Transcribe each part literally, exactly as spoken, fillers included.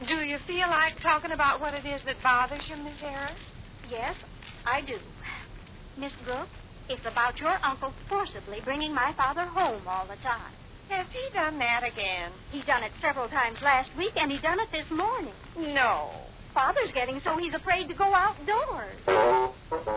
Do you feel like talking about what it is that bothers you, Miss Harris? Yes, I do. Miss Brooke, it's about your uncle forcibly bringing my father home all the time. Has he done that again? He done it several times last week, and he done it this morning. No. Father's getting so he's afraid to go outdoors.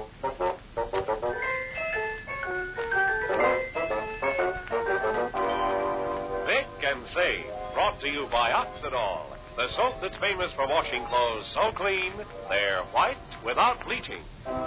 Vic and Save, brought to you by Oxidol, the soap that's famous for washing clothes so clean, they're white without bleaching.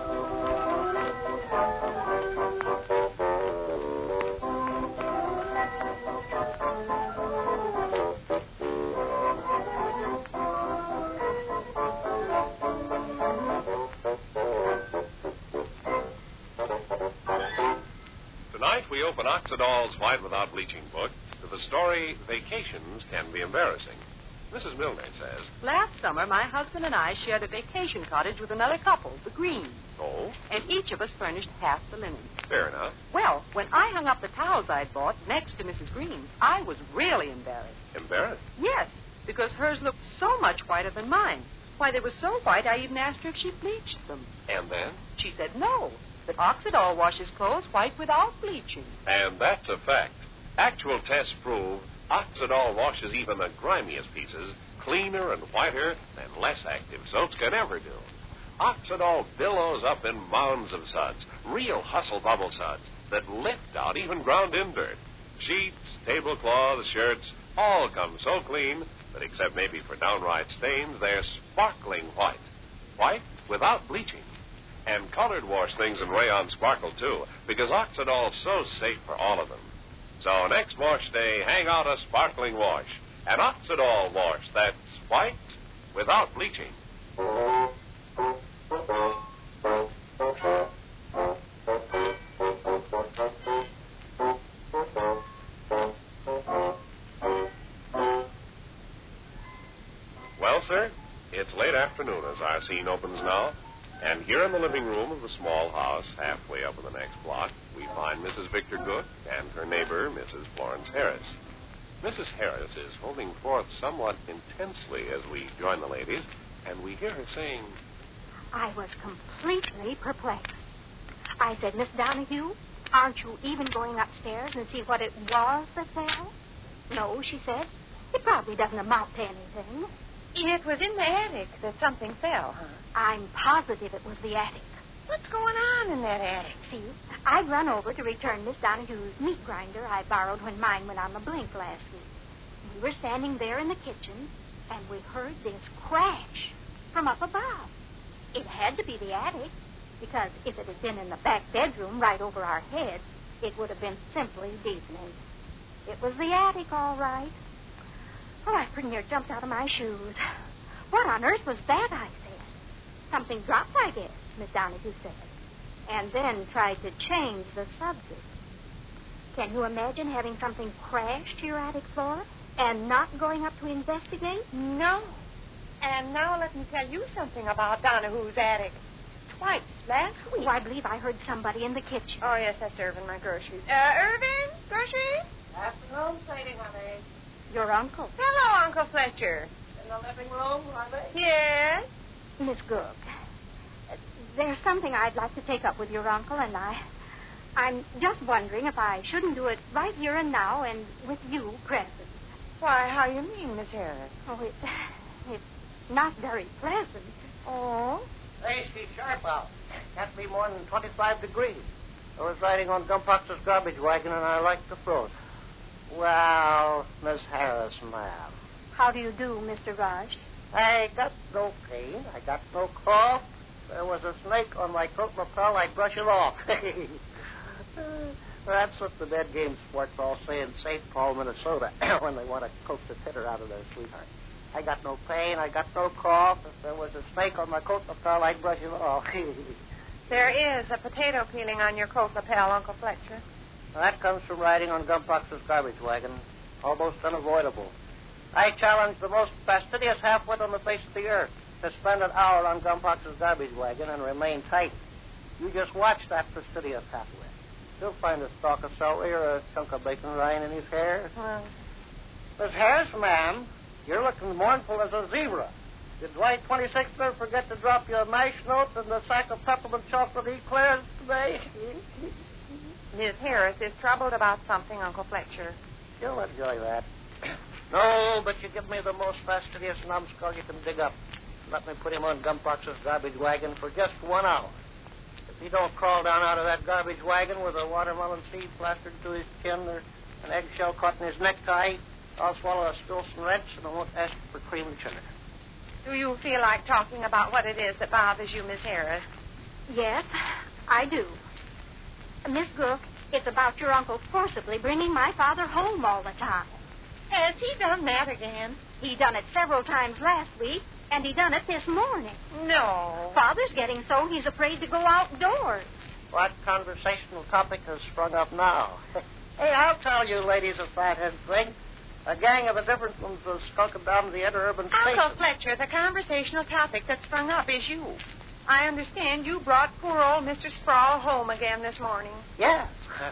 Tonight we open Oxidol's White Without Bleaching book to the story Vacations Can Be Embarrassing. Missus Milner says, Last summer, my husband and I shared a vacation cottage with another couple, the Greens. Oh? And each of us furnished half the linen. Fair enough. Well, when I hung up the towels I'd bought next to Missus Green's, I was really embarrassed. Embarrassed? Yes, because hers looked so much whiter than mine. Why, they were so white, I even asked her if she bleached them. And then? She said no, that Oxidol washes clothes white without bleaching. And that's a fact. Actual tests prove Oxidol washes even the grimiest pieces cleaner and whiter than less active soaps can ever do. Oxidol billows up in mounds of suds, real hustle bubble suds that lift out even ground-in dirt. Sheets, tablecloths, shirts, all come so clean that except maybe for downright stains, they're sparkling white. White without bleaching. And colored wash things in rayon sparkle, too, because Oxidol's so safe for all of them. So next wash day, hang out a sparkling wash. An Oxidol wash that's white without bleaching. Well, sir, it's late afternoon as our scene opens now. And here in the living room of the small house halfway up in the next block, we find Missus Victor Good and her neighbor, Missus Florence Harris. Missus Harris is holding forth somewhat intensely as we join the ladies, and we hear her saying, I was completely perplexed. I said, Miss Donahue, aren't you even going upstairs and see what it was that fell? No, she said. It probably doesn't amount to anything. It was in the attic that something fell, huh? I'm positive it was the attic. What's going on in that attic? See, I'd run over to return Miss Donahue's meat grinder I borrowed when mine went on the blink last week. We were standing there in the kitchen, and we heard this crash from up above. It had to be the attic, because if it had been in the back bedroom right over our heads, it would have been simply deafening. It was the attic, all right. Oh, I pretty near jumped out of my shoes. What on earth was that, I said. Something dropped, I guess, Miss Donahue said, and then tried to change the subject. Can you imagine having something crash to your attic floor and not going up to investigate? No. And now let me tell you something about Donahue's attic. Twice last week. Oh, I believe I heard somebody in the kitchen. Oh, yes, that's Irvin, my groceries. Uh, Irvin? Groceries? Afternoon, Sadie, honey. Your uncle. Hello, Uncle Fletcher. In the living room, are they? Yes? Miss Gook, uh, there's something I'd like to take up with your uncle and I. I'm just wondering if I shouldn't do it right here and now and with you present. Why, how you mean, Miss Harris? Oh, it, it's not very pleasant. Oh? Hey, she's sharp out. Can't be more than twenty-five degrees. I was riding on Gumpox's garbage wagon, and I liked the float. Well, Miss Harris, ma'am. How do you do, Mister Rush? I got no pain. I got no cough. There was a snake on my coat lapel. I'd brush it off. That's what the dead game sports all say in Saint Paul, Minnesota, when they want to coax the titter out of their sweetheart. I got no pain. I got no cough. If there was a snake on my coat lapel, I'd brush it off. There is a potato peeling on your coat lapel, Uncle Fletcher. That comes from riding on Gumpox's garbage wagon. Almost unavoidable. I challenge the most fastidious half-wit on the face of the earth to spend an hour on Gumpox's garbage wagon and remain tight. You just watch that fastidious half-wit. You'll find a stalk of celery or a chunk of bacon rind in his hair. Well, Miss Harris, ma'am, You're looking mournful as a zebra. Did Dwight twenty-sixth forget to drop you a mash note and a sack of peppermint chocolate eclairs today? Miss Harris is troubled about something, Uncle Fletcher. You'll enjoy that. No, but you give me the most fastidious numbskull you can dig up. Let me put him on Gumpox's garbage wagon for just one hour. If he don't crawl down out of that garbage wagon with a watermelon seed plastered to his chin or an eggshell caught in his necktie, I'll swallow a Stilson wrench and I won't ask for cream and sugar. Do you feel like talking about what it is that bothers you, Miss Harris? Yes, I do. Miss Brooke, it's about your uncle forcibly bringing my father home all the time. Has he done that again? He done it several times last week, and he done it this morning. No. Father's getting so he's afraid to go outdoors. What conversational topic has sprung up now? Hey, I'll tell you, ladies of Fathead Thing. A gang of the different ones was skulking down the interurban station. Uncle Fletcher, the conversational topic that sprung up is you. I understand you brought poor old Mister Sproul home again this morning. Yes.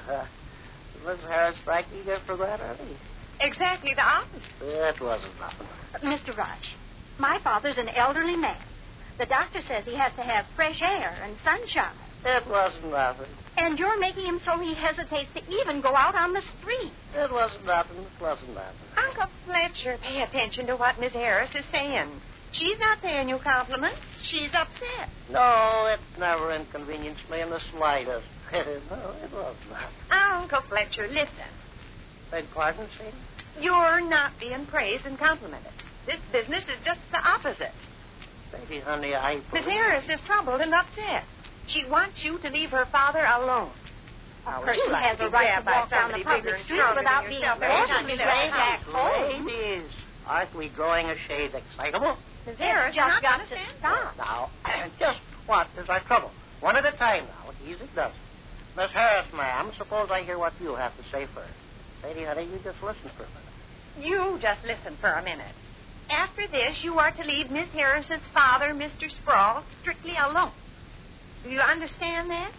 Miss Harris, thank you for that, honey. Exactly the opposite. It wasn't nothing. Mister Raj, my father's an elderly man. The doctor says he has to have fresh air and sunshine. It wasn't nothing. And you're making him so he hesitates to even go out on the street. It wasn't nothing. It wasn't nothing. Uncle Fletcher, pay attention to what Miss Harris is saying. She's not paying you compliments. She's upset. No, it never inconvenienced me in the slightest. no, it wasn't nothing. Uncle Fletcher, listen. Beg pardon, Sadie? You're not being praised and complimented. This business is just the opposite. Sadie, honey, I... Miss Harris is troubled and upset. She wants you to leave her father alone. A Her person son has a is right grabbed to by walk down the somebody public bigger and street stronger without than being yourself every time forcibly you leave dragged the back house. home. Ladies, aren't we growing a shade excitable? Miss It's Harris, just you're not got gonna to stand stop. Now, just what is our trouble? One at a time now. Easy does it. Miss Harris, ma'am, suppose I hear what you have to say first. Sadie, honey, you just listen for a minute. You just listen for a minute. After this, you are to leave Miss Harris's father, Mister Sproul, strictly alone. Do you understand that?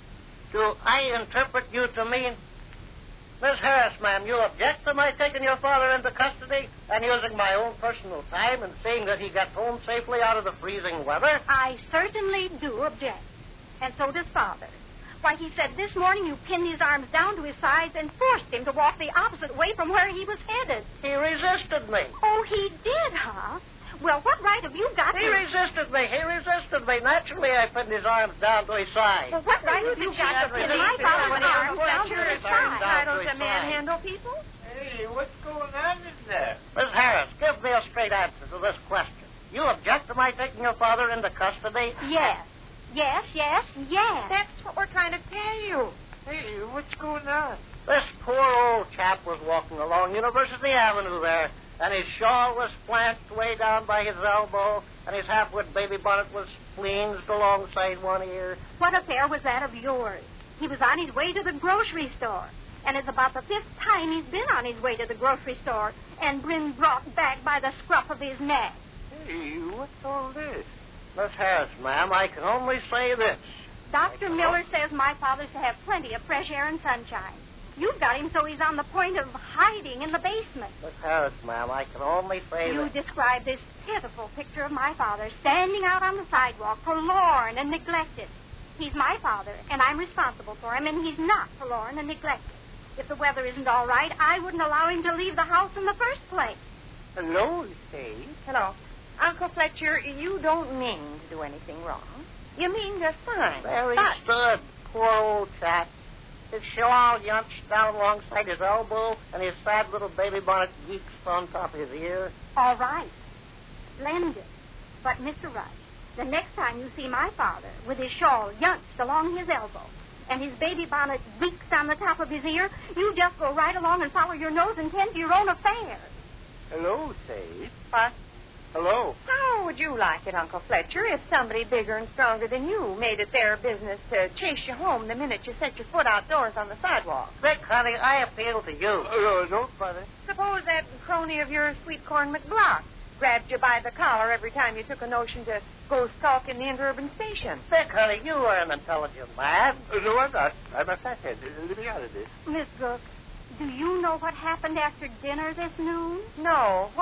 Do I interpret you to mean... Miss Harris, ma'am, you object to my taking your father into custody and using my own personal time and seeing that he gets home safely out of the freezing weather? I certainly do object. And so does Father. Why, he said this morning you pinned his arms down to his sides and forced him to walk the opposite way from where he was headed. He resisted me. Oh, he did, huh? Well, what right have you got He to... resisted me. He resisted me. Naturally, I pinned his arms down to his side. Well, what right have you got to pin my father's arms down to his Fletcher side? entitled to Fine. manhandle people? Hey, what's going on in there? Miss Harris, give me a straight answer to this question. You object to my taking your father into custody? Yes. Yes, yes, yes. That's what we're trying to tell you. Hey, what's going on? This poor old chap was walking along University Avenue there, and his shawl was flanced way down by his elbow, and his half-wit baby bonnet was flinged alongside one ear. What affair was that of yours? He was on his way to the grocery store, and it's about the fifth time he's been on his way to the grocery store and been brought back by the scruff of his neck. Hey, what's all this? Miss Harris, ma'am, I can only say this. Doctor Miller says my father's to have plenty of fresh air and sunshine. You've got him so he's on the point of hiding in the basement. Miss Harris, ma'am, I can only say You that... describe this pitiful picture of my father standing out on the sidewalk, forlorn and neglected. He's my father, and I'm responsible for him, and he's not forlorn and neglected. If the weather isn't all right, I wouldn't allow him to leave the house in the first place. Hello, Sadie. Hello. Uncle Fletcher, you don't mean to do anything wrong. You mean just fine. There he But stood, poor old chap. His shawl yunched down alongside his elbow, and his sad little baby bonnet geeks on top of his ear. All right. Splendid. But, Mister Rush, the next time you see my father with his shawl yunched along his elbow and his baby bonnet geeks on the top of his ear, you just go right along and follow your nose and tend to your own affairs. Hello, Sadie. what? Hello. How would you like it, Uncle Fletcher, if somebody bigger and stronger than you made it their business to chase you home the minute you set your foot outdoors on the sidewalk? Vic, honey, I appeal to you. Oh, no, don't bother. Suppose that crony of yours, Sweet Corn McBlock, grabbed you by the collar every time you took a notion to go skulk in the interurban station. Vic, honey, you are an intelligent man. Oh, no, I'm not. I'm a fathead. Let me out of this. Miss Brooks, do you know what happened after dinner this noon? No, what?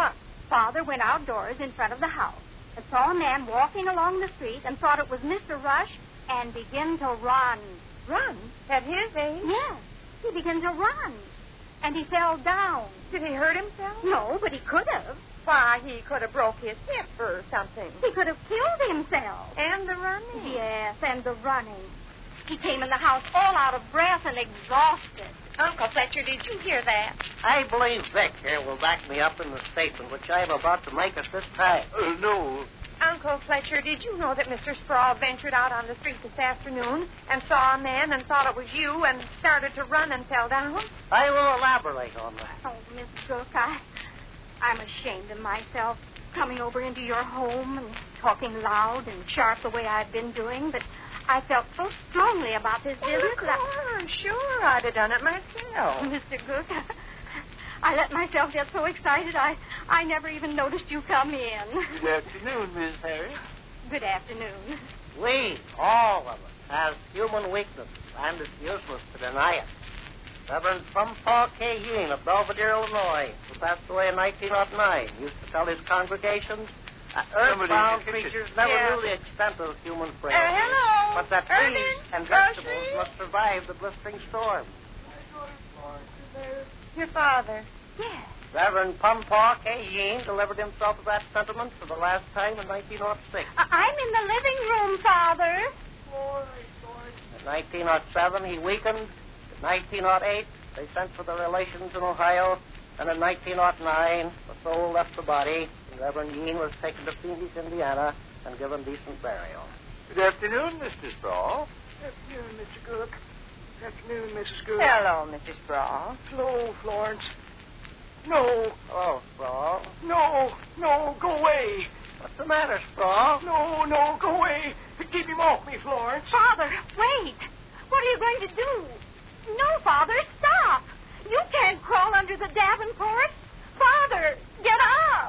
Father went outdoors in front of the house and saw a man walking along the street and thought it was Mister Rush and began to run. Run? At his age? Yes, he began to run. And he fell down. Did he hurt himself? No, but he could have. Why, he could have broke his hip or something. He could have killed himself. And the running. Yes, and the running. He came in the house all out of breath and exhausted. Uncle Fletcher, did you hear that? I believe Vic here will back me up in the statement which I am about to make at this time. Uh, no. Uncle Fletcher, did you know that Mister Sproul ventured out on the street this afternoon and saw a man and thought it was you and started to run and fell down? I will elaborate on that. Oh, Miss Cook, I, I'm ashamed of myself coming over into your home and talking loud and sharp the way I've been doing, but I felt so strongly about this Oh, business of that... course, sure, I'd have done it myself. Mister Cook, I let myself get so excited I, I never even noticed you come in. Good afternoon, Miss Harris. Good afternoon. We, all of us, have human weaknesses, and it's useless to deny it. Reverend Pumpaw K. Yeen of Belvedere, Illinois, who passed away in nineteen oh nine, used to tell his congregations that earthbound Somebody- creatures never Yeah. knew the extent of human Uh, frailty. hello. But that Urban trees and vegetables groceries? must survive the blistering storm. Your father. Yes. Reverend Pumpaw K. Yeen delivered himself of that sentiment for the last time in nineteen oh six. I- I'm in the living room, Father. In nineteen oh seven, he weakened. In nineteen oh eight, they sent for the relations in Ohio. And in nineteen oh nine, the soul left the body, and Reverend Yeen was taken to Phoenix, Indiana, and given decent burial. Good afternoon, Mister Sproul. Good afternoon, Mister Cook. Good afternoon, Missus Cook. Hello, Missus Sproul. Hello, Florence. No, Oh, Sproul. no, no, go away. What's the matter, Sproul? No, no, go away. Keep him off me, Florence. Father, wait. What are you going to do? No, Father, stop. You can't crawl under the Davenport. Father, get up.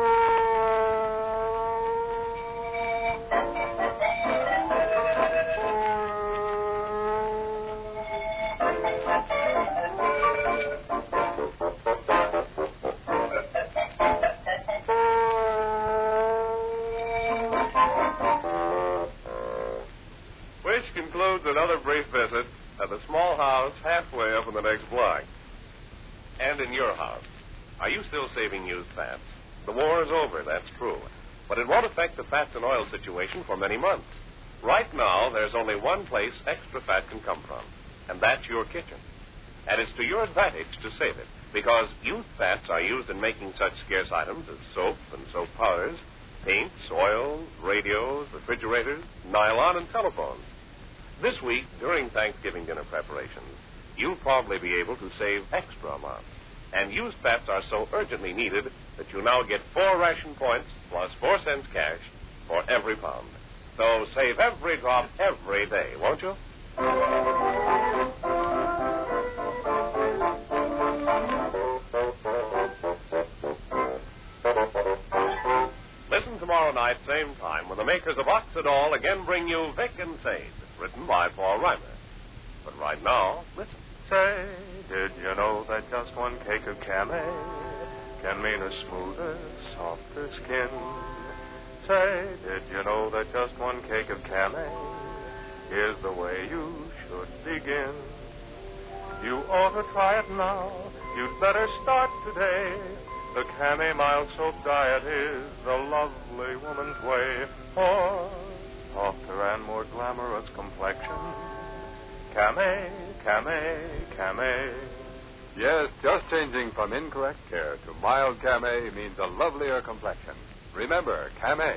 Which concludes another brief visit at the small house halfway up in the next block. And in your house, are you still saving used fats? The war is over, that's true. But it won't affect the fats and oil situation for many months. Right now, there's only one place extra fat can come from, and that's your kitchen. And it's to your advantage to save it, because used fats are used in making such scarce items as soap and soap powders, paints, oils, radios, refrigerators, nylon, and telephones. This week, during Thanksgiving dinner preparations, you'll probably be able to save extra amounts. And used fats are so urgently needed that you now get four ration points plus four cents cash for every pound. So save every drop every day, won't you? Listen tomorrow night, same time, when the makers of Oxidol again bring you Vic and Sade, written by Paul Reimer. But right now, listen. Say, did you know that just one cake of Camay can mean a smoother, softer skin? Say, did you know that just one cake of Camay is the way you should begin? You ought to try it now. You'd better start today. The Camay mild soap diet is the lovely woman's way for softer and more glamorous complexion. Camay, Camay, Camay. Yes, just changing from incorrect care to mild Camay means a lovelier complexion. Remember, Camay.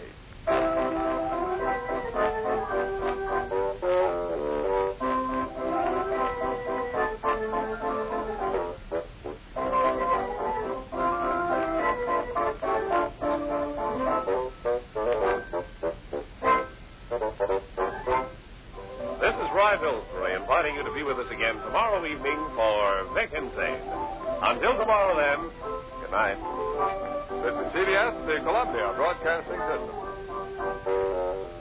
This is Roy Pillsbury inviting you to be with us again tomorrow evening for Vic and Sade. Until tomorrow, then, good night. This is C B S, the Columbia Broadcasting System.